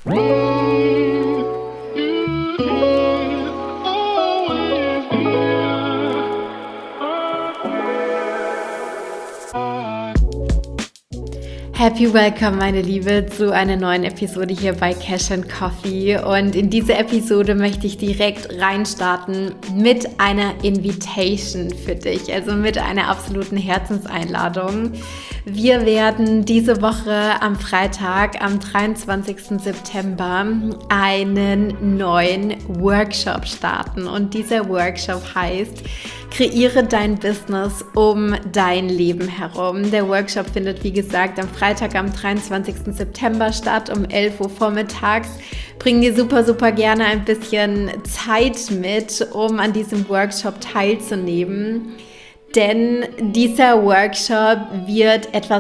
Happy Welcome, meine Liebe, zu einer neuen Episode hier bei Cash and Coffee. Und in diese Episode möchte ich direkt reinstarten mit einer Invitation für dich, also mit einer absoluten Herzenseinladung. Wir werden diese Woche am Freitag, am 23. September, einen neuen Workshop starten. Und dieser Workshop heißt: Kreiere dein Business um dein Leben herum. Der Workshop findet, wie gesagt, am Freitag, am 23. September statt, um 11 Uhr vormittags. Bring dir super gerne ein bisschen Zeit mit, um an diesem Workshop teilzunehmen. Denn dieser Workshop wird etwas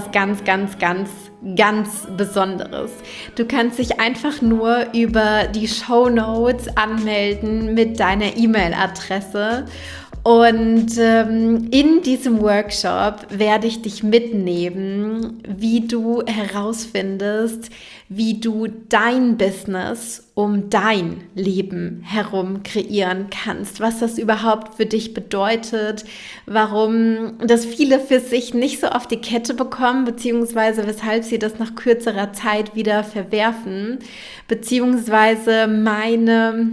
ganz Besonderes. Du kannst dich einfach nur über die Shownotes anmelden mit deiner E-Mail-Adresse. Und in diesem Workshop werde ich dich mitnehmen, wie du herausfindest, wie du dein Business um dein Leben herum kreieren kannst, was das überhaupt für dich bedeutet, warum das viele für sich nicht so auf die Kette bekommen, beziehungsweise weshalb sie das nach kürzerer Zeit wieder verwerfen, beziehungsweise meine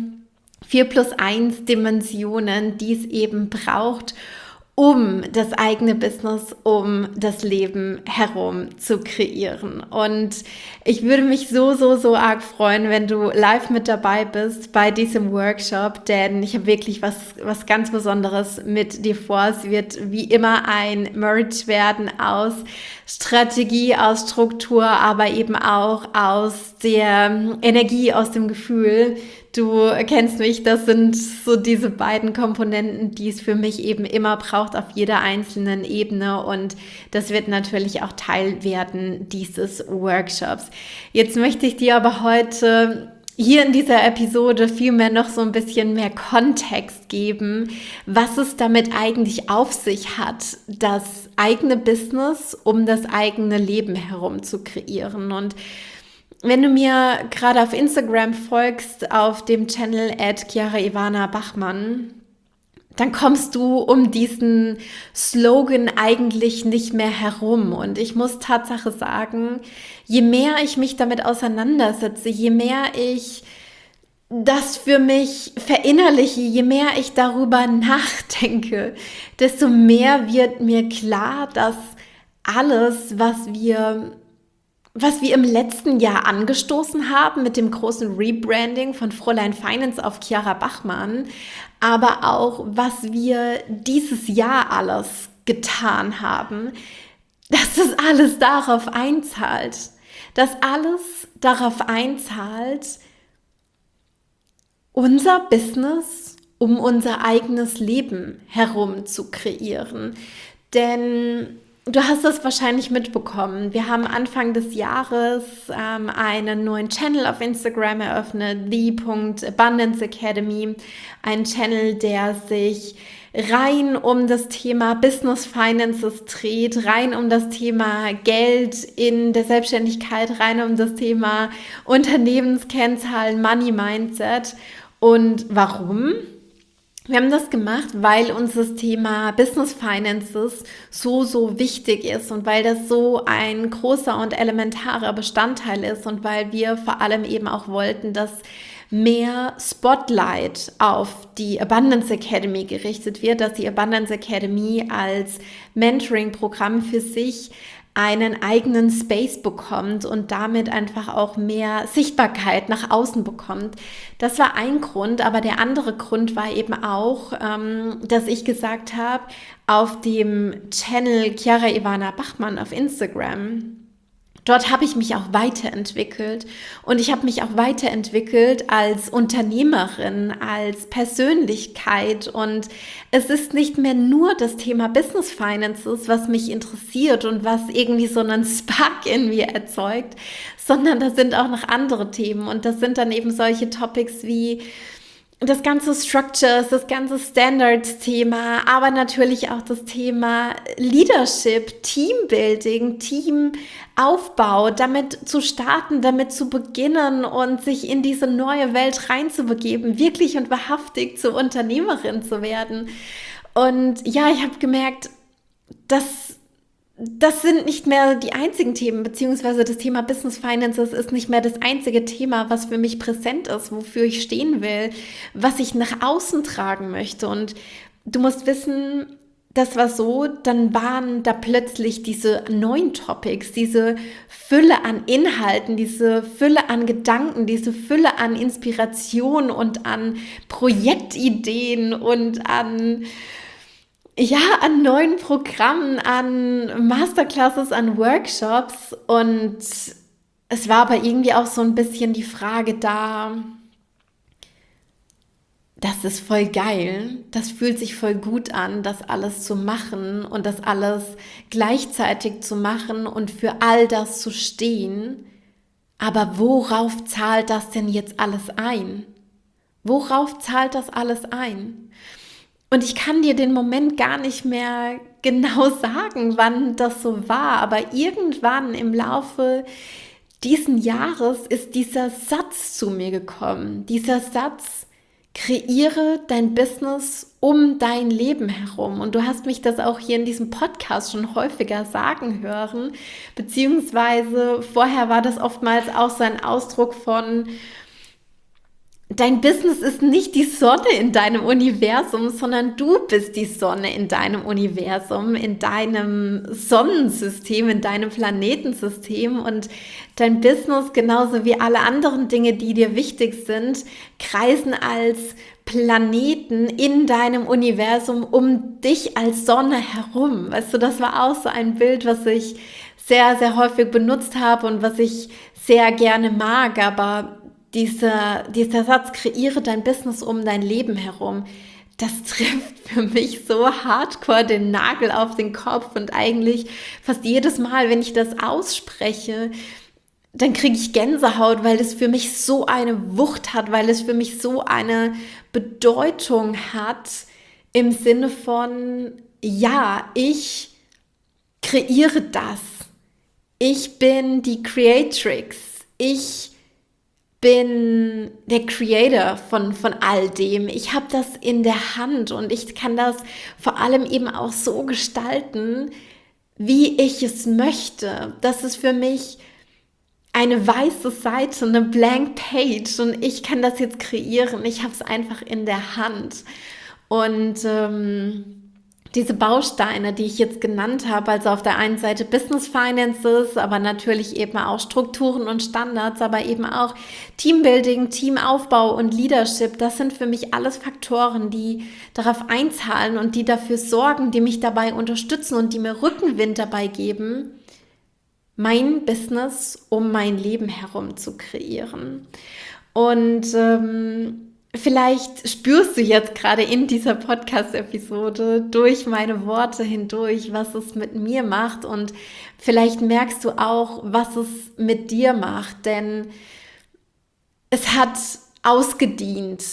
4+1 Dimensionen, die es eben braucht, um das eigene Business, um das Leben herum zu kreieren. Und ich würde mich so arg freuen, wenn du live mit dabei bist bei diesem Workshop, denn ich habe wirklich was ganz Besonderes mit dir vor. Es wird wie immer ein Merge werden aus Strategie, aus Struktur, aber eben auch aus der Energie, aus dem Gefühl. Du kennst mich, das sind so diese beiden Komponenten, die es für mich eben immer braucht auf jeder einzelnen Ebene, und das wird natürlich auch Teil werden dieses Workshops. Jetzt möchte ich dir aber heute hier in dieser Episode vielmehr noch so ein bisschen mehr Kontext geben, was es damit eigentlich auf sich hat, das eigene Business um das eigene Leben herum zu kreieren. Und wenn du mir gerade auf Instagram folgst, auf dem Channel @chiara-ivana-bachmann, dann kommst du um diesen Slogan eigentlich nicht mehr herum. Und ich muss Tatsache sagen, je mehr ich mich damit auseinandersetze, je mehr ich das für mich verinnerliche, je mehr ich darüber nachdenke, desto mehr wird mir klar, dass alles, was wir im letzten Jahr angestoßen haben mit dem großen Rebranding von Fräulein Finance auf Chiara Bachmann, aber auch was wir dieses Jahr alles getan haben, dass das alles darauf einzahlt. Dass alles darauf einzahlt, unser Business um unser eigenes Leben herum zu kreieren. Denn du hast das wahrscheinlich mitbekommen. Wir haben Anfang des Jahres einen neuen Channel auf Instagram eröffnet, the.abundance academy, ein Channel, der sich rein um das Thema Business Finances dreht, rein um das Thema Geld in der Selbstständigkeit, rein um das Thema Unternehmenskennzahlen, Money Mindset. Und warum? Wir haben das gemacht, weil uns das Thema Business Finances so wichtig ist und weil das so ein großer und elementarer Bestandteil ist und weil wir vor allem eben auch wollten, dass mehr Spotlight auf die Abundance Academy gerichtet wird, dass die Abundance Academy als Mentoring-Programm für sich einen eigenen Space bekommt und damit einfach auch mehr Sichtbarkeit nach außen bekommt. Das war ein Grund, aber der andere Grund war eben auch, dass ich gesagt habe, auf dem Channel Chiara-Ivana-Bachmann auf Instagram, dort habe ich mich auch weiterentwickelt und ich habe mich auch weiterentwickelt als Unternehmerin, als Persönlichkeit, und es ist nicht mehr nur das Thema Business Finances, was mich interessiert und was irgendwie so einen Spark in mir erzeugt, sondern das sind auch noch andere Themen, und das sind dann eben solche Topics wie das ganze Structures, das ganze Standards-Thema, aber natürlich auch das Thema Leadership, Teambuilding, Teamaufbau, damit zu starten, damit zu beginnen und sich in diese neue Welt reinzubegeben, wirklich und wahrhaftig zur Unternehmerin zu werden. Und ja, ich habe gemerkt, das sind nicht mehr die einzigen Themen, beziehungsweise das Thema Business Finances ist nicht mehr das einzige Thema, was für mich präsent ist, wofür ich stehen will, was ich nach außen tragen möchte. Und du musst wissen, das war so, dann waren da plötzlich diese neuen Topics, diese Fülle an Inhalten, diese Fülle an Gedanken, diese Fülle an Inspiration und an Projektideen und an neuen Programmen, an Masterclasses, an Workshops, und es war aber irgendwie auch so ein bisschen die Frage da, das ist voll geil, das fühlt sich voll gut an, das alles zu machen und das alles gleichzeitig zu machen und für all das zu stehen, aber worauf zahlt das denn jetzt alles ein? Worauf zahlt das alles ein? Und ich kann dir den Moment gar nicht mehr genau sagen, wann das so war, aber irgendwann im Laufe diesen Jahres ist dieser Satz zu mir gekommen. Dieser Satz: Kreiere dein Business um dein Leben herum. Und du hast mich das auch hier in diesem Podcast schon häufiger sagen hören, beziehungsweise vorher war das oftmals auch so ein Ausdruck von: Dein Business ist nicht die Sonne in deinem Universum, sondern du bist die Sonne in deinem Universum, in deinem Sonnensystem, in deinem Planetensystem, und dein Business, genauso wie alle anderen Dinge, die dir wichtig sind, kreisen als Planeten in deinem Universum um dich als Sonne herum. Weißt du, das war auch so ein Bild, was ich sehr, sehr häufig benutzt habe und was ich sehr gerne mag, aber dieser Satz, kreiere dein Business um dein Leben herum, das trifft für mich so hardcore den Nagel auf den Kopf, und eigentlich fast jedes Mal, wenn ich das ausspreche, dann kriege ich Gänsehaut, weil es für mich so eine Wucht hat, weil es für mich so eine Bedeutung hat, im Sinne von, ja, ich kreiere das. Ich bin die Creatrix. Ich bin der Creator von all dem. Ich habe das in der Hand und ich kann das vor allem eben auch so gestalten, wie ich es möchte. Das ist für mich eine weiße Seite, eine blank page, und ich kann das jetzt kreieren. Ich habe es einfach in der Hand. Und diese Bausteine, die ich jetzt genannt habe, also auf der einen Seite Business Finances, aber natürlich eben auch Strukturen und Standards, aber eben auch Teambuilding, Teamaufbau und Leadership, das sind für mich alles Faktoren, die darauf einzahlen und die dafür sorgen, die mich dabei unterstützen und die mir Rückenwind dabei geben, mein Business um mein Leben herum zu kreieren. Und vielleicht spürst du jetzt gerade in dieser Podcast-Episode durch meine Worte hindurch, was es mit mir macht, und vielleicht merkst du auch, was es mit dir macht, denn es hat ausgedient,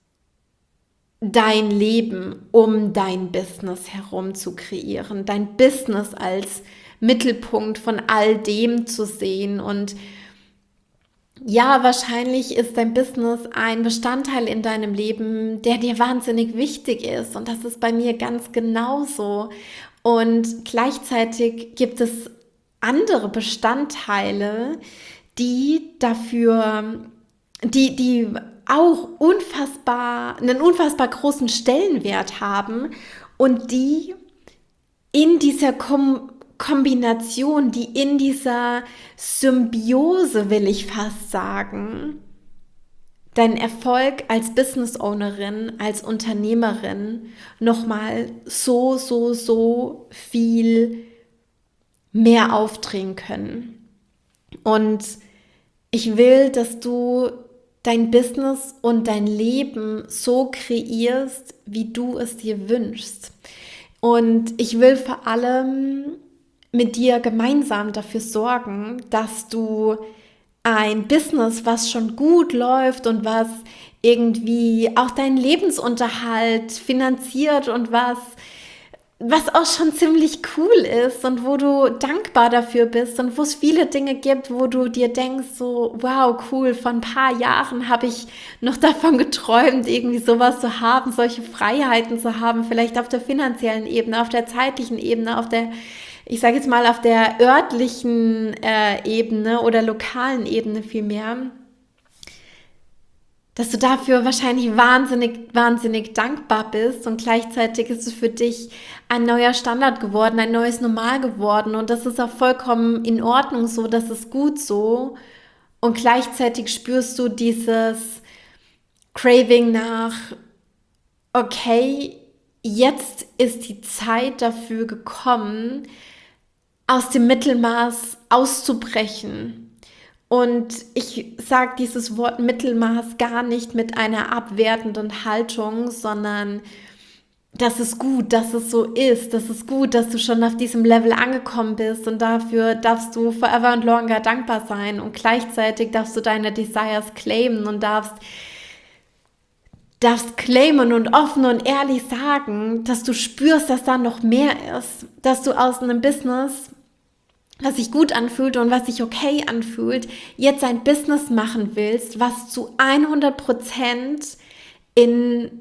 dein Leben um dein Business herum zu kreieren, dein Business als Mittelpunkt von all dem zu sehen. Und ja, wahrscheinlich ist dein Business ein Bestandteil in deinem Leben, der dir wahnsinnig wichtig ist. Und das ist bei mir ganz genauso. Und gleichzeitig gibt es andere Bestandteile, die auch einen unfassbar großen Stellenwert haben und die in dieser Kombination, die in dieser Symbiose, will ich fast sagen, deinen Erfolg als Business Ownerin, als Unternehmerin nochmal so viel mehr aufdrehen können. Und ich will, dass du dein Business und dein Leben so kreierst, wie du es dir wünschst. Und ich will vor allem mit dir gemeinsam dafür sorgen, dass du ein Business, was schon gut läuft und was irgendwie auch deinen Lebensunterhalt finanziert und was auch schon ziemlich cool ist und wo du dankbar dafür bist und wo es viele Dinge gibt, wo du dir denkst, so wow, cool, vor ein paar Jahren habe ich noch davon geträumt, irgendwie sowas zu haben, solche Freiheiten zu haben, vielleicht auf der finanziellen Ebene, auf der zeitlichen Ebene, auf der, ich sage jetzt mal, auf der örtlichen Ebene oder lokalen Ebene vielmehr, dass du dafür wahrscheinlich wahnsinnig dankbar bist und gleichzeitig ist es für dich ein neuer Standard geworden, ein neues Normal geworden und das ist auch vollkommen in Ordnung so, das ist gut so und gleichzeitig spürst du dieses Craving nach, okay, jetzt ist die Zeit dafür gekommen, aus dem Mittelmaß auszubrechen. Und ich sage dieses Wort Mittelmaß gar nicht mit einer abwertenden Haltung, sondern das ist gut, dass es so ist. Das ist gut, dass du schon auf diesem Level angekommen bist und dafür darfst du forever and longer dankbar sein und gleichzeitig darfst du deine Desires claimen und darfst claimen und offen und ehrlich sagen, dass du spürst, dass da noch mehr ist, dass du aus einem Business, was sich gut anfühlt und was sich okay anfühlt, jetzt ein Business machen willst, was zu 100% in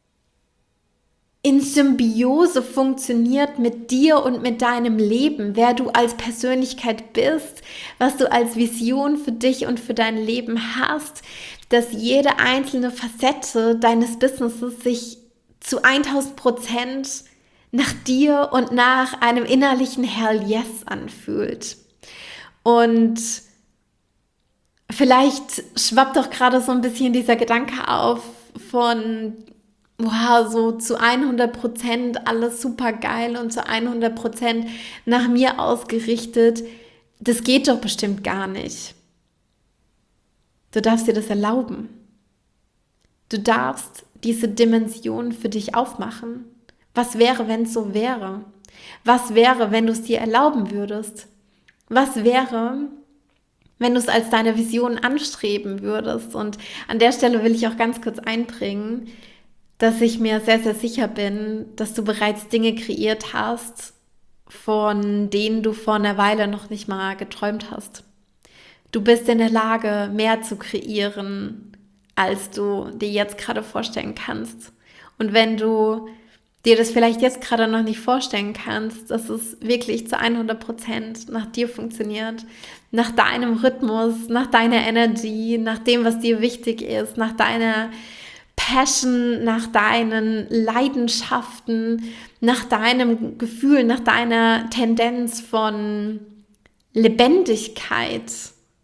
Symbiose funktioniert mit dir und mit deinem Leben, wer du als Persönlichkeit bist, was du als Vision für dich und für dein Leben hast, dass jede einzelne Facette deines Businesses sich zu 1000% nach dir und nach einem innerlichen Hell Yes anfühlt. Und vielleicht schwappt doch gerade so ein bisschen dieser Gedanke auf von, wow, so zu 100% alles super geil und zu 100% nach mir ausgerichtet. Das geht doch bestimmt gar nicht. Du darfst dir das erlauben. Du darfst diese Dimension für dich aufmachen. Was wäre, wenn es so wäre? Was wäre, wenn du es dir erlauben würdest? Was wäre, wenn du es als deine Vision anstreben würdest? Und an der Stelle will ich auch ganz kurz einbringen, dass ich mir sehr, sehr sicher bin, dass du bereits Dinge kreiert hast, von denen du vor einer Weile noch nicht mal geträumt hast. Du bist in der Lage, mehr zu kreieren, als du dir jetzt gerade vorstellen kannst. Und wenn du dir das vielleicht jetzt gerade noch nicht vorstellen kannst, dass es wirklich zu 100% nach dir funktioniert, nach deinem Rhythmus, nach deiner Energie, nach dem, was dir wichtig ist, nach deiner Passion, nach deinen Leidenschaften, nach deinem Gefühl, nach deiner Tendenz von Lebendigkeit,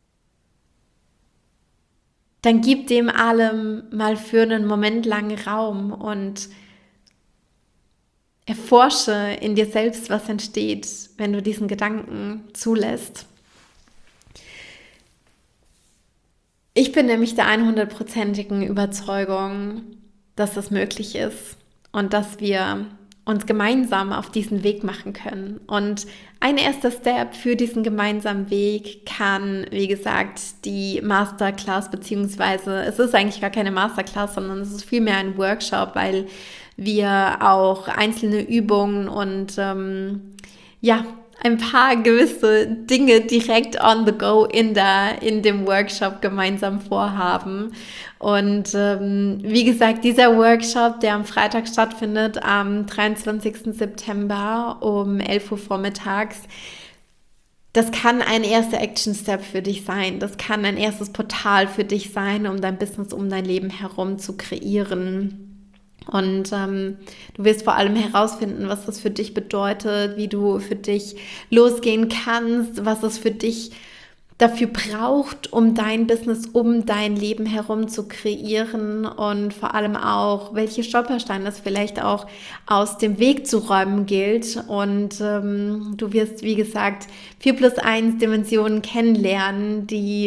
dann gib dem allem mal für einen Moment lang Raum und erforsche in dir selbst, was entsteht, wenn du diesen Gedanken zulässt. Ich bin nämlich der 100%igen Überzeugung, dass das möglich ist und dass wir uns gemeinsam auf diesen Weg machen können. Und ein erster Step für diesen gemeinsamen Weg kann, wie gesagt, die Masterclass, beziehungsweise es ist eigentlich gar keine Masterclass, sondern es ist vielmehr ein Workshop, weil wir auch einzelne Übungen und ein paar gewisse Dinge direkt on the go in dem Workshop gemeinsam vorhaben. Und wie gesagt, dieser Workshop, der am Freitag stattfindet, am 23. September um 11 Uhr vormittags, das kann ein erster Action-Step für dich sein. Das kann ein erstes Portal für dich sein, um dein Business, um dein Leben herum zu kreieren. Und du wirst vor allem herausfinden, was das für dich bedeutet, wie du für dich losgehen kannst, was es für dich dafür braucht, um dein Business, um dein Leben herum zu kreieren und vor allem auch, welche Stolpersteine es vielleicht auch aus dem Weg zu räumen gilt. Und du wirst, wie gesagt, 4+1 Dimensionen kennenlernen, die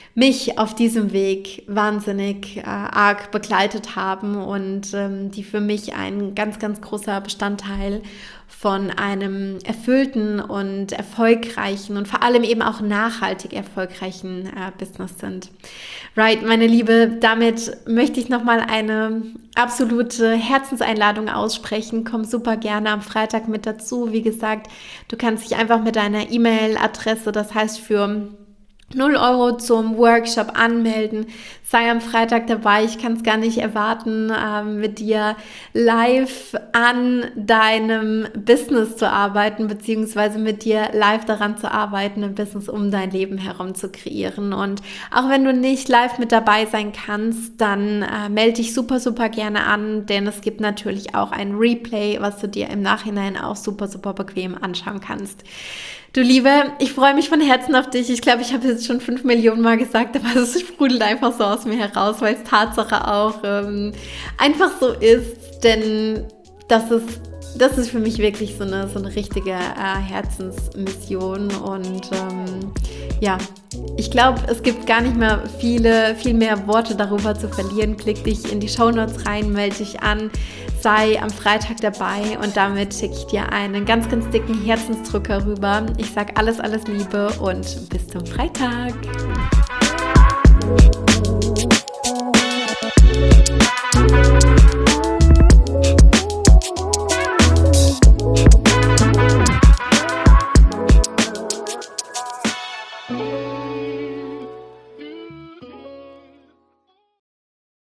mich auf diesem Weg wahnsinnig arg begleitet haben und die für mich ein ganz, ganz großer Bestandteil von einem erfüllten und erfolgreichen und vor allem eben auch nachhaltig erfolgreichen Business sind. Right, meine Liebe, damit möchte ich nochmal eine absolute Herzenseinladung aussprechen. Komm super gerne am Freitag mit dazu. Wie gesagt, du kannst dich einfach mit deiner E-Mail-Adresse, das heißt für 0 Euro zum Workshop anmelden. Sei am Freitag dabei. Ich kann es gar nicht erwarten, mit dir live an deinem Business zu arbeiten, beziehungsweise mit dir live daran zu arbeiten, ein Business um dein Leben herum zu kreieren. Und auch wenn du nicht live mit dabei sein kannst, dann melde dich super, super gerne an, denn es gibt natürlich auch ein Replay, was du dir im Nachhinein auch super, super bequem anschauen kannst. Du Liebe, ich freue mich von Herzen auf dich. Ich glaube, ich habe jetzt schon 5 Millionen Mal gesagt, aber es sprudelt einfach so aus mir heraus, weil es Tatsache auch einfach so ist. Denn das ist für mich wirklich so eine richtige Herzensmission. Und ja, ich glaube, es gibt gar nicht mehr viel mehr Worte darüber zu verlieren. Klick dich in die Shownotes rein, melde dich an, sei am Freitag dabei und damit schicke ich dir einen ganz, ganz dicken Herzensdrücker rüber. Ich sage alles, alles Liebe und bis zum Freitag.